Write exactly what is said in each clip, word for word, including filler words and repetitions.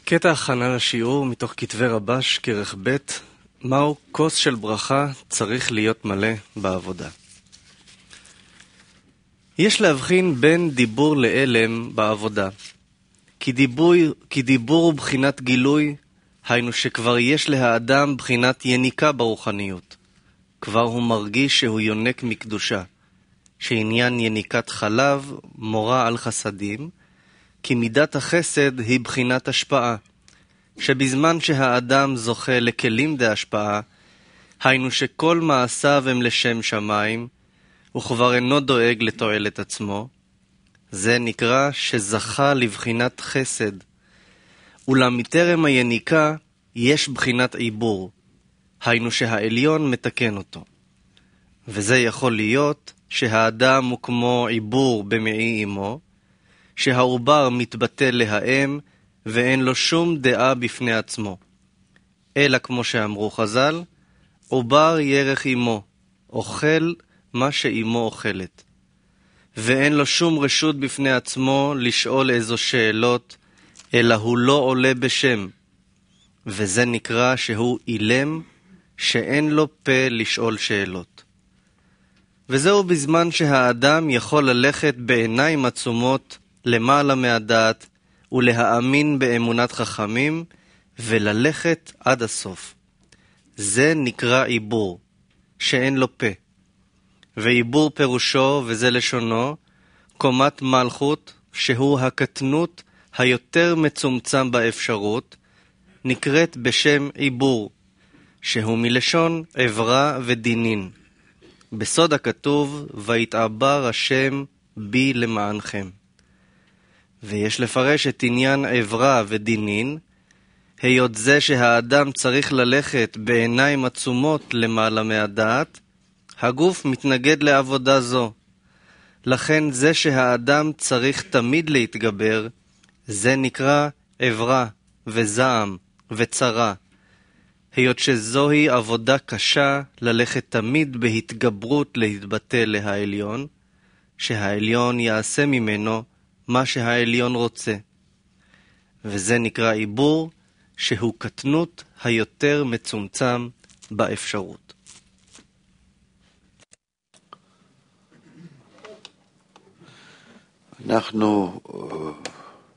קטע הכנה לשיעור מתוך כתבי רבש, כרך ב', מהו כוס של ברכה צריך להיות מלא בעבודה. יש להבחין בין דיבור לאלם בעבודה. כי דיבור, כי דיבור הוא בחינת גילוי, היינו שכבר יש להאדם בחינת יניקה ברוחניות. כבר הוא מרגיש שהוא יונק מקדושה, שעניין יניקת חלב מורה על חסדים, כי מידת החסד היא בחינת השפעה, שבזמן שהאדם זוכה לכלים דה השפעה, היינו שכל מעשיו הם לשם שמיים, וכבר אינו דואג לתועלת עצמו, זה נקרא שזכה לבחינת חסד. אולם מטרם היניקה יש בחינת עיבור, היינו שהעליון מתקן אותו. וזה יכול להיות שהאדם הוא כמו עיבור במעי אמו, שהעובר מתבטא להאם ואין לו שום דעה בפני עצמו. אלא כמו שאמרו חז"ל, עובר ירך אמו, אוכל מה שאמו אוכלת. ואין לו שום רשות בפני עצמו לשאול איזו שאלות, אלא הוא לא עולה בשם. וזה נקרא שהוא אילם, שאין לו פה לשאול שאלות. וזהו בזמן שהאדם יכול ללכת בעיניים עצומות למעלה מהדעת, ולהאמין באמונת חכמים, וללכת עד הסוף. זה נקרא עיבור, שאין לו פה. ועיבור פירושו, וזה לשונו, קומת מלכות, שהוא הקטנות היותר מצומצם באפשרות, נקראת בשם עיבור, שהוא מלשון עברה ודינין. בסוד הכתוב, ויתעבר השם בי למענכם. ויש לפרש את עניין עברה ודינין, היות זה שהאדם צריך ללכת בעיניים עצומות למעלה מהדעת, הגוף מתנגד לעבודה זו. לכן זה שהאדם צריך תמיד להתגבר, זה נקרא עברה וזעם וצרה. היות שזוהי עבודה קשה ללכת תמיד בהתגברות להתבטא להעליון, שהעליון יעשה ממנו מה שהעליון רוצה. וזה נקרא עיבור, שהוא קטנות היותר מצומצם באפשרות. אנחנו uh,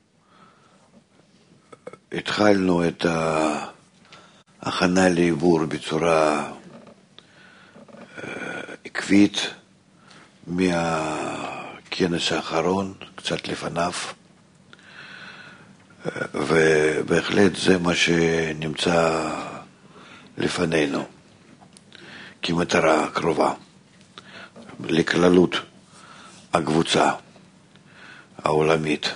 התחלנו את ההכנה לעיבור בצורה uh, עקבית מהכנס האחרון, קצת לפניו, uh, ובהחלט זה מה שנמצא לפנינו כמטרה קרובה לכללות הקבוצה העולמית.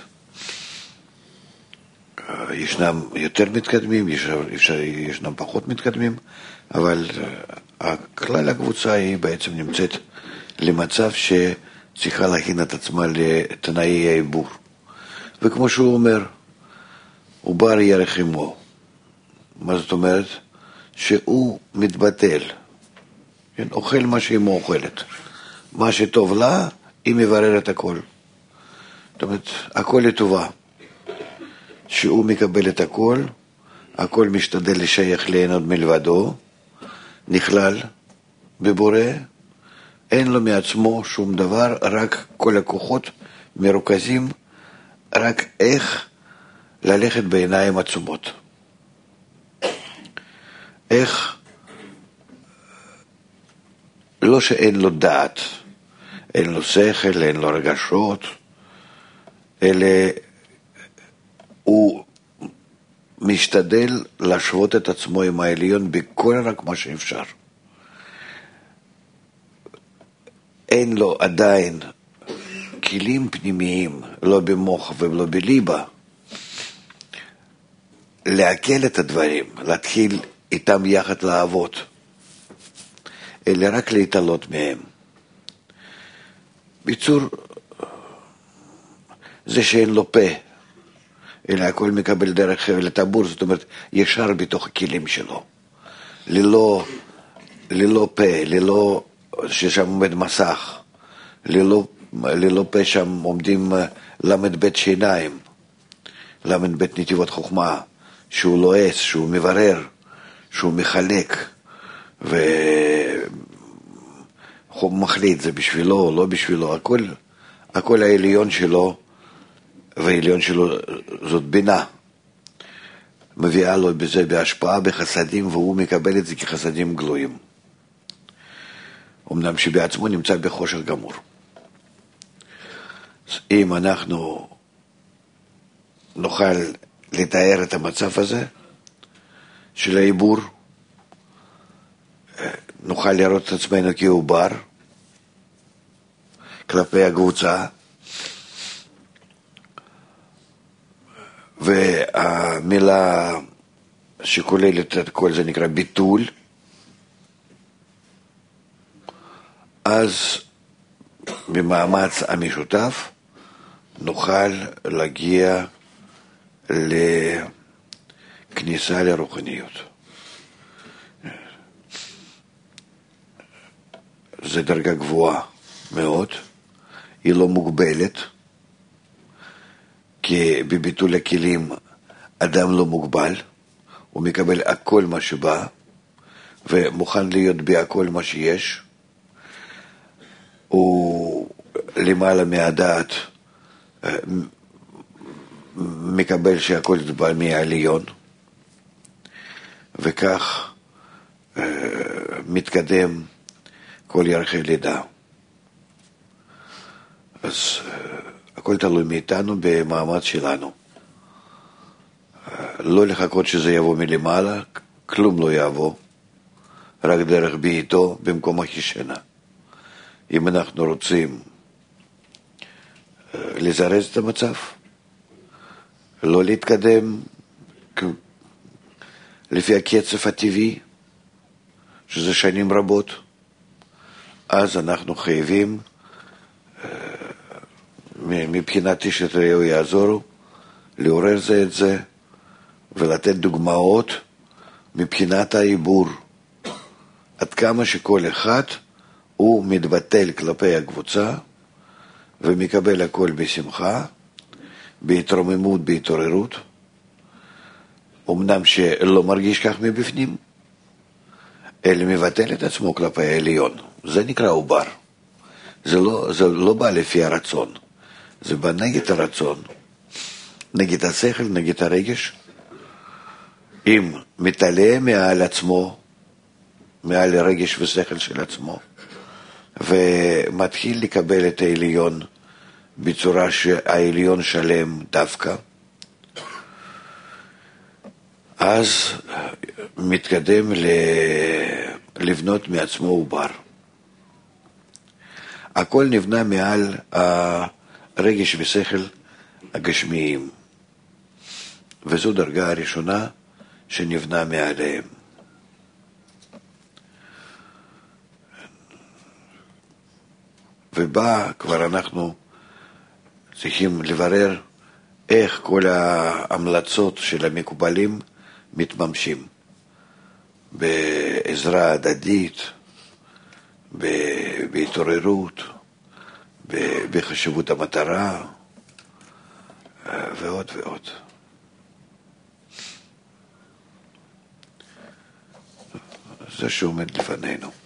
ישנם יותר מתקדמים, ישנם פחות מתקדמים, אבל כלל הקבוצה היא בעצם נמצאת למצב שצריכה להכין את עצמה לתנאי העיבור. וכמו שהוא אומר, עובר ירך אמו. מה זאת אומרת? שהוא מתבטל. כן? אוכל מה שאמו אוכלת. מה שטוב לה, היא מבררת הכל. זאת אומרת, הכל לטובה. שהוא מקבל את הכל, הכל משתדל לשייך ליהנות מלבדו, נכלל בבורא, אין לו מעצמו שום דבר, רק כל הכוחות מרוכזים, רק איך ללכת בעיניים עצומות. איך, לא שאין לו דעת, אין לו שכל, אין לו רגשות, אלא הוא משתדל להשוות את עצמו עם העליון בכל רק מה שאפשר. אין לו עדיין כלים פנימיים, לא במוח ולא בליבה, להקל את הדברים, להתחיל איתם יחד לעבוד, אלא רק להתעלות מהם. ביצור, זה שאין לו פה, אלא הכל מקבל דרך חבל הטבור, זאת אומרת, ישר בתוך הכלים שלו. ללא, ללא פה, ללא ששם עומד מסך, ללא, ללא פה שם עומדים למד בית שיניים, למד בית נתיבות חוכמה, שהוא לועס, שהוא מברר, שהוא מחלק, והוא מחליט, זה בשבילו או לא בשבילו, הכל, הכל העליון שלו, והעליון שלו זאת בינה, מביאה לו בזה בהשפעה בחסדים, והוא מקבל את זה כחסדים גלויים. אמנם שבעצמו נמצא בחושר גמור. אם אנחנו נוכל לתאר את המצב הזה של העיבור, נוכל לראות את עצמנו כעובר כלפי הקבוצה, והמילה שכוללת את כל זה נקרא ביטול, אז במאמץ המשותף נוכל להגיע לכניסה לרוחניות. זו דרגה גבוהה מאוד, היא לא מוגבלת, כי בביטול הכלים אדם לא מוגבל, הוא מקבל הכל מה שבא, ומוכן להיות בהכל מה שיש, הוא למעלה מהדעת מקבל שהכל בא מהעליון, וכך מתקדם כל ירחי לידה. אז הכל תלוי מאיתנו במאמץ שלנו. לא לחכות שזה יבוא מלמעלה, כלום לא יבוא, רק דרך בעיתו במקום החישנה. אם אנחנו רוצים לזרז את המצב, לא להתקדם לפי הקצב הטבעי, שזה שנים רבות, אז אנחנו חייבים, מבחינתי שתראו יעזורו, לעורר זה את זה, ולתת דוגמאות מבחינת העיבור, עד כמה שכל אחד הוא מתבטל כלפי הקבוצה, ומקבל הכל בשמחה, בהתרוממות, בהתעוררות, אמנם שלא מרגיש כך מבפנים, אלא מבטל את עצמו כלפי העליון. זה נקרא עובר. זה לא, זה לא בא לפי הרצון, זה בא נגד הרצון, נגד השכל, נגד הרגש. אם מתעלה מעל עצמו, מעל הרגש ושכל של עצמו, ומתחיל לקבל את העליון בצורה שהעליון שלם דווקא, אז מתקדם לבנות מעצמו עובר. הכל נבנה מעל הרגש ושכל הגשמיים, וזו דרגה הראשונה שנבנה מעליהם. ובה כבר אנחנו צריכים לברר איך כל ההמלצות של המקובלים מתממשים בעזרה הדדית, בהתעוררות, בחשיבות המטרה ועוד ועוד. זה שעומד לפנינו.